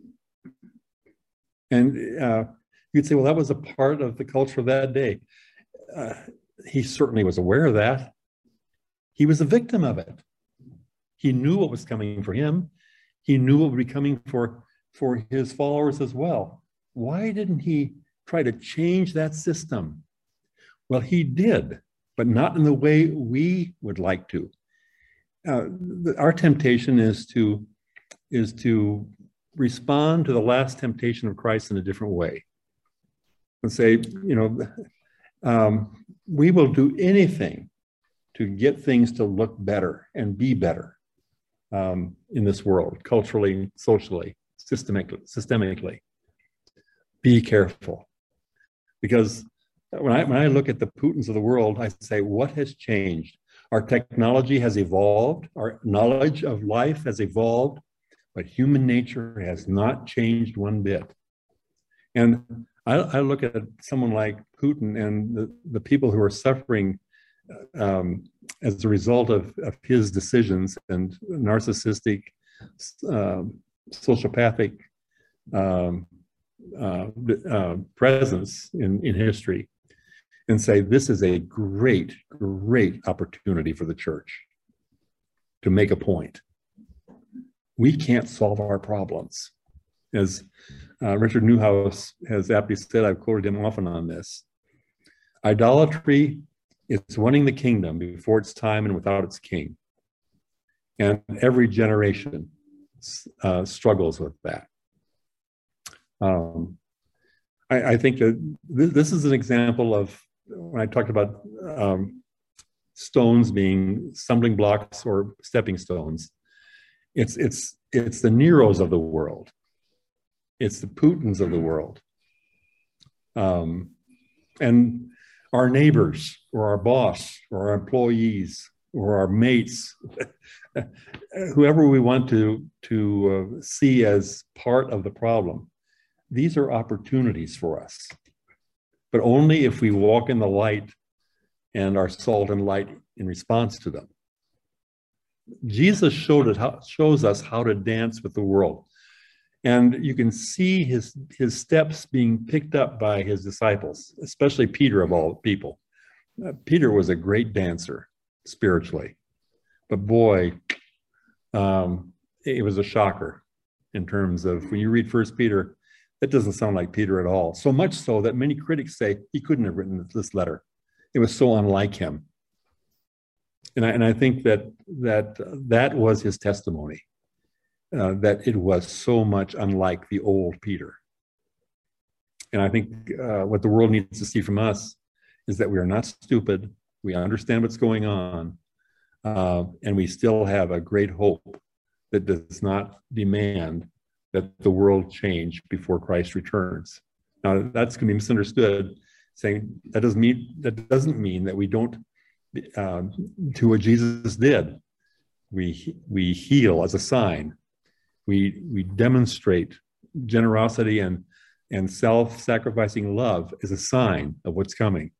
And uh, you'd say, well, that was a part of the culture of that day. Uh, he certainly was aware of that. He was a victim of it. He knew what was coming for him. He knew what would be coming for, for his followers as well. Why didn't he try to change that system? Well, he did, but not in the way we would like to. Uh, the, our temptation is to, is to respond to the last temptation of Christ in a different way. And say, you know, um, we will do anything to get things to look better and be better um, in this world, culturally, socially, systemically, systemically. Be careful. Because when I, when I look at the Putins of the world, I say, what has changed? Our technology has evolved, our knowledge of life has evolved, but human nature has not changed one bit. And I, I look at someone like Putin and the, the people who are suffering um, as a result of, of his decisions and narcissistic, uh, sociopathic um, uh, uh, presence in, in history, and say, this is a great, great opportunity for the church to make a point. We can't solve our problems. As uh, Richard Newhouse has aptly said, I've quoted him often on this, idolatry is wanting the kingdom before its time and without its king. And every generation uh, struggles with that. Um, I, I think that th this is an example of, when I talked about um, stones being stumbling blocks or stepping stones, it's, it's, it's the Neros of the world. It's the Putins of the world. Um, and our neighbors or our boss or our employees or our mates, whoever we want to, to uh, see as part of the problem, these are opportunities for us. But only if we walk in the light and are salt and light in response to them. Jesus showed it how, shows us how to dance with the world. And you can see his, his steps being picked up by his disciples, especially Peter of all people. Uh, Peter was a great dancer spiritually, but boy, um, it was a shocker in terms of, when you read First Peter, that doesn't sound like Peter at all. So much so that many critics say he couldn't have written this letter. It was so unlike him. And I, and I think that that, that was his testimony. Uh, that it was so much unlike the old Peter. And I think uh, what the world needs to see from us is that we are not stupid, we understand what's going on, uh, and we still have a great hope that does not demand that the world change before Christ returns. Now, that's going to be misunderstood, saying that doesn't mean, that doesn't mean that we don't uh, do what Jesus did. We, we heal as a sign. We, we demonstrate generosity and, and self-sacrificing love as a sign of what's coming.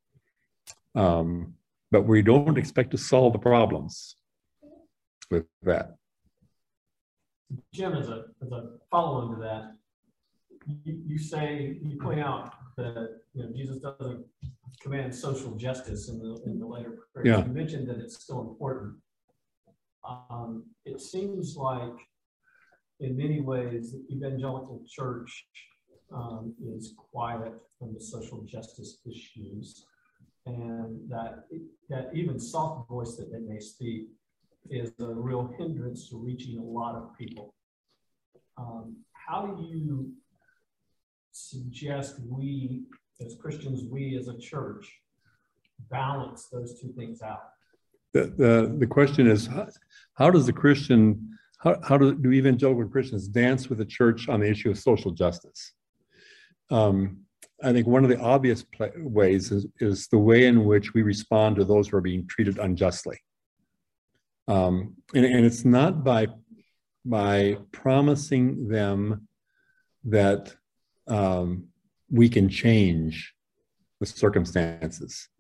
Um, but we don't expect to solve the problems with that. Jim, as a, as a follow-on to that, you, you say, you point out that, you know, Jesus doesn't command social justice in the, in the later prayers. Yeah. You mentioned that it's still important. Um, it seems like, in many ways, the evangelical church um, is quiet on the social justice issues, and that that even soft voice that they may speak is a real hindrance to reaching a lot of people. Um, how do you suggest we, as Christians, we as a church, balance those two things out? The, the, the question is, how, how does the Christian, how, how do, do evangelical Christians dance with the church on the issue of social justice? Um, I think one of the obvious play, ways is, is the way in which we respond to those who are being treated unjustly. Um, and, and it's not by, by promising them that um, we can change the circumstances.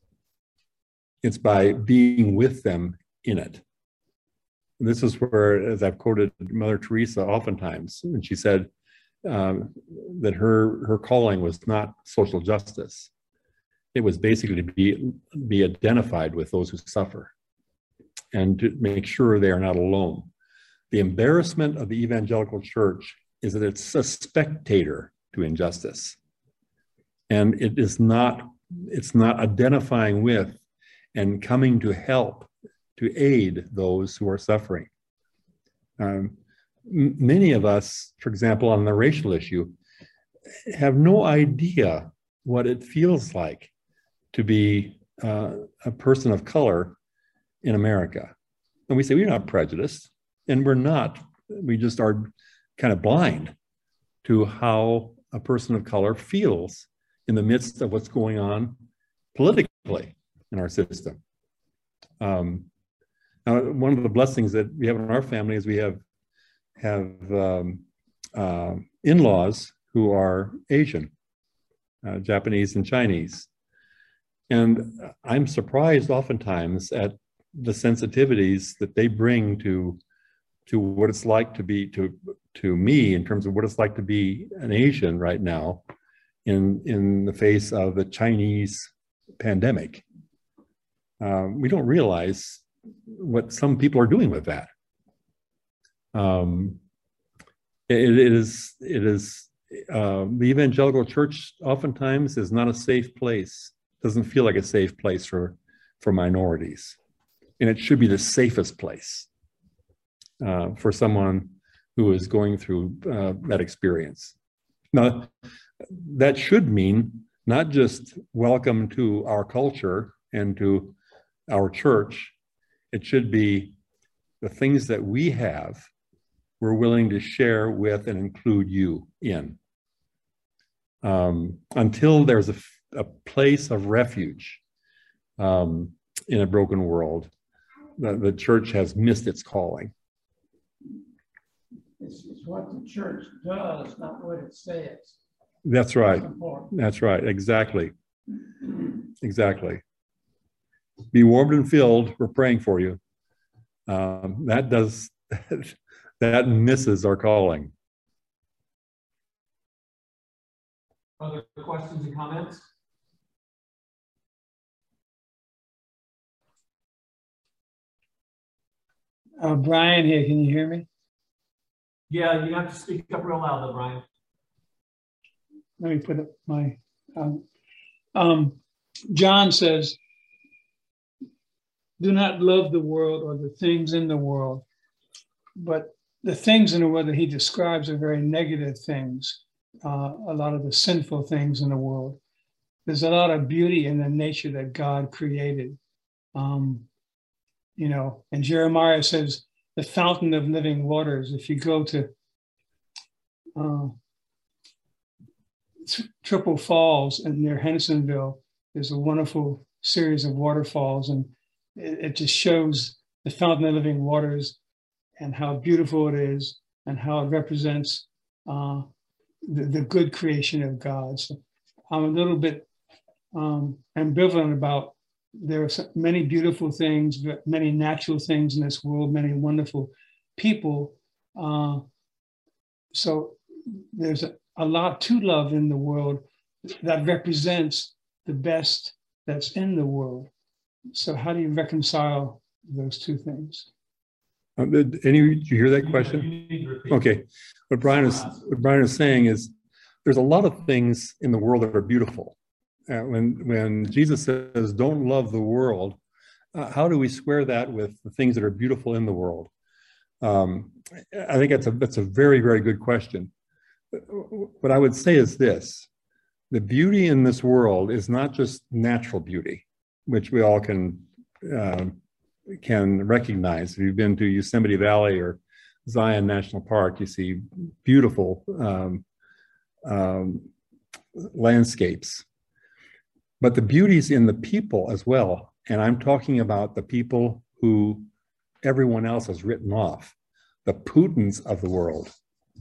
It's by being with them in it. And this is where, as I've quoted Mother Teresa oftentimes, and she said um, that her, her calling was not social justice. It was basically to be, be identified with those who suffer and to make sure they are not alone. The embarrassment of the evangelical church is that it's a spectator to injustice. And it is not, it's not identifying with and coming to help, to aid those who are suffering. Um, m- many of us, for example, on the racial issue, have no idea what it feels like to be uh, a person of color in America. And we say we're not prejudiced, and we're not. We just are kind of blind to how a person of color feels in the midst of what's going on politically in our system. Um, now, one of the blessings that we have in our family is we have have um, uh, in-laws who are Asian, uh, Japanese and Chinese. And I'm surprised oftentimes at the sensitivities that they bring to, to what it's like to be, to, to me in terms of what it's like to be an Asian right now in, in the face of the Chinese pandemic. Um, we don't realize what some people are doing with that. Um, it, it is, it is uh, the evangelical church oftentimes is not a safe place. Doesn't feel like a safe place for, for minorities. And it should be the safest place uh, for someone who is going through uh, that experience. Now, that should mean not just welcome to our culture and to our church. It should be the things that we have, we're willing to share with and include you in. Um, until there's a, a place of refuge um, in a broken world, the, the church has missed its calling. It's, it's what the church does, not what it says. That's right. That's right. Exactly. Exactly. Be warmed and filled. We're praying for you. Um, that does, that misses our calling. Other questions and comments? Uh, Brian here, can you hear me? Yeah, you have to speak up real loud though, Brian. Let me put up my, um, um, John says, do not love the world or the things in the world, but the things in the world that he describes are very negative things, uh, a lot of the sinful things in the world. There's a lot of beauty in the nature that God created. Um, you know, and Jeremiah says, the fountain of living waters. If you go to uh, Triple Falls and near Hendersonville, there's a wonderful series of waterfalls, and it, it just shows the fountain of living waters and how beautiful it is and how it represents uh, the, the good creation of God. So I'm a little bit um, ambivalent about, there are so many beautiful things, many natural things in this world, many wonderful people. Uh, so there's a, a lot to love in the world that represents the best that's in the world. So how do you reconcile those two things? Uh, did any, did you hear that question? You need to repeat. Okay. What Brian is, what Brian is saying is there's a lot of things in the world that are beautiful. Uh, when, when Jesus says, don't love the world, uh, how do we square that with the things that are beautiful in the world? Um, I think that's a, that's a very, very good question. What I would say is this: the beauty in this world is not just natural beauty. which we all can uh, can recognize. If you've been to Yosemite Valley or Zion National Park, you see beautiful um, um, landscapes. But the beauty's in the people as well. And I'm talking about the people who everyone else has written off, the Putins of the world.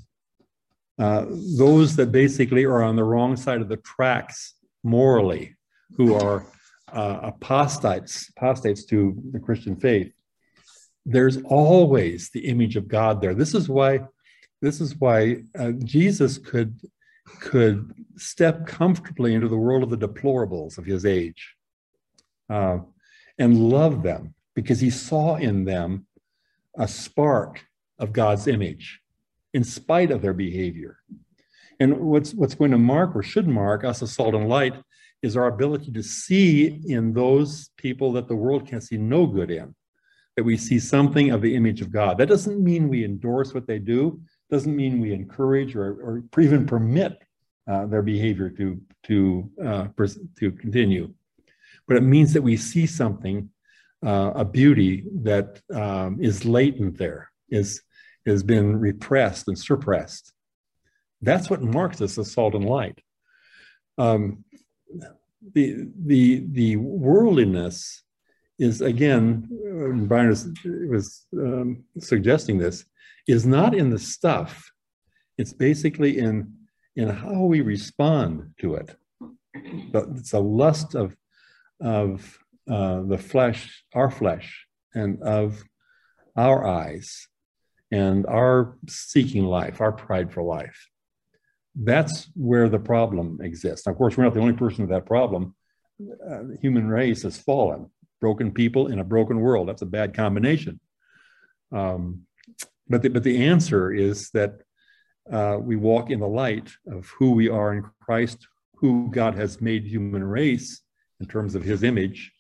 Uh, those that basically are on the wrong side of the tracks morally, who are uh, apostates, apostates to the Christian faith. There's always the image of God there. This is why, this is why uh, Jesus could, could step comfortably into the world of the deplorables of his age uh, and love them, because he saw in them a spark of God's image in spite of their behavior. And what's, what's going to mark, or should mark, us as salt and light is our ability to see in those people that the world can see no good in, that we see something of the image of God. That doesn't mean we endorse what they do, doesn't mean we encourage or, or even permit uh, their behavior to, to, uh, to continue. But it means that we see something, uh, a beauty that um, is latent there, is has been repressed and suppressed. That's what marks us as salt and light. Um, the, the, the worldliness is, again, Brian was, was um, suggesting this, is not in the stuff. It's basically in, in how we respond to it. It's a lust of, of uh, the flesh, our flesh, and of our eyes, and our seeking life, our pride for life. That's where the problem exists. Now, of course, we're not the only person with that problem. Uh, the human race has fallen. Broken people in a broken world. That's a bad combination. Um, but, the, but the answer is that uh, we walk in the light of who we are in Christ, who God has made human race in terms of his image,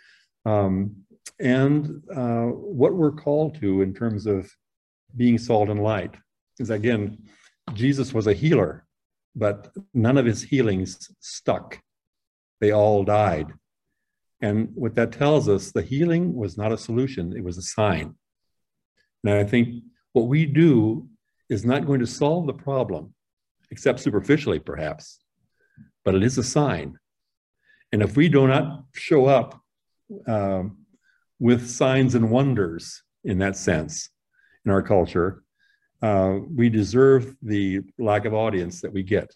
um, and uh, what we're called to in terms of being salt and light. Is, again, Jesus was a healer, but none of his healings stuck. They all died. And what that tells us, the healing was not a solution, it was a sign. And I think what we do is not going to solve the problem, except superficially perhaps, but it is a sign. And if we do not show up um, with signs and wonders in that sense, in our culture, uh, we deserve the lack of audience that we get.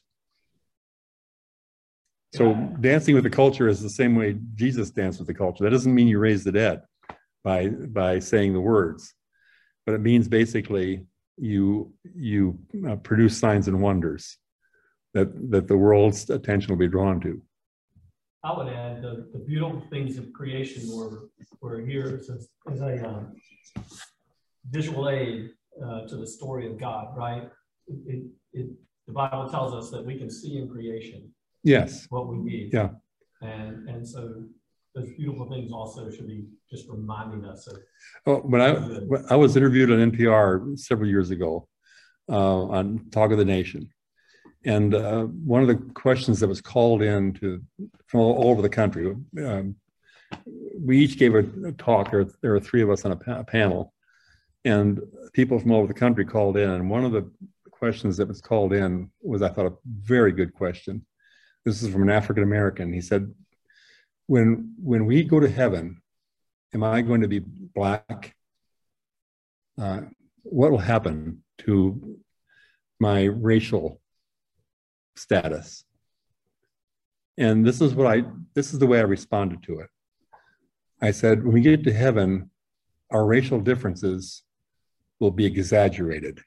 So dancing with the culture is the same way Jesus danced with the culture. That doesn't mean you raise the dead by, by saying the words, but it means basically you, you uh, produce signs and wonders that, that the world's attention will be drawn to. I would add the, the beautiful things of creation were, were here as, as a um, visual aid uh, to the story of God, right? It, it, it, the Bible tells us that we can see in creation yes, what we need. Yeah. And, and so those beautiful things also should be just reminding us of. Oh, when I, when I was interviewed on N P R several years ago uh, on Talk of the Nation. And uh, one of the questions that was called in to, from all over the country, um, we each gave a, a talk. There, there were three of us on a, pa a panel, and people from all over the country called in. And one of the questions that was called in was, I thought, a very good question. This is from an African American. He said, when, when we go to heaven, am I going to be black? Uh, what will happen to my racial status? And this is what I, this is the way I responded to it. I said, when we get to heaven, our racial differences will be exaggerated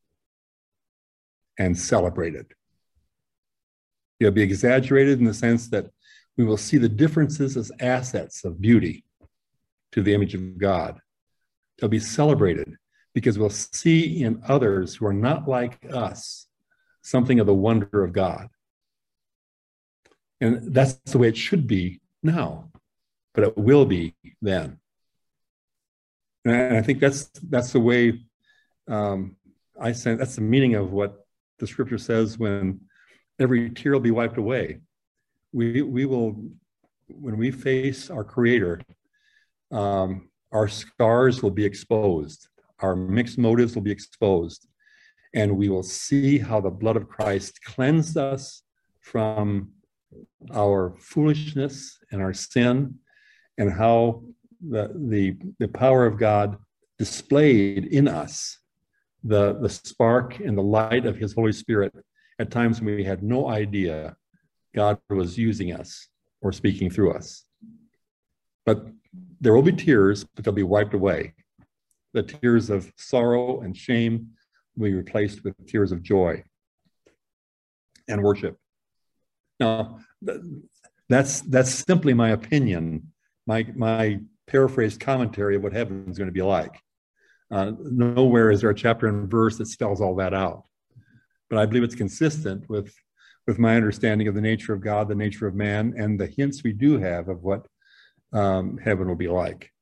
and celebrated. They'll be exaggerated in the sense that we will see the differences as assets of beauty to the image of God. They'll be celebrated because we'll see in others who are not like us something of the wonder of God. And that's the way it should be now, but it will be then. And I think that's that's the way um, I sense, that's the meaning of what the scripture says when every tear will be wiped away. We, we will when we face our Creator, um, our scars will be exposed, our mixed motives will be exposed, and we will see how the blood of Christ cleansed us from our foolishness and our sin, and how the, the, the power of God displayed in us the, the spark and the light of his Holy Spirit at times when we had no idea God was using us or speaking through us. But there will be tears, but they'll be wiped away. The tears of sorrow and shame will be replaced with tears of joy and worship. Now, that's that's simply my opinion, my my paraphrased commentary of what heaven is going to be like. Uh, nowhere is there a chapter and verse that spells all that out. But I believe it's consistent with, with my understanding of the nature of God, the nature of man, and the hints we do have of what um, heaven will be like.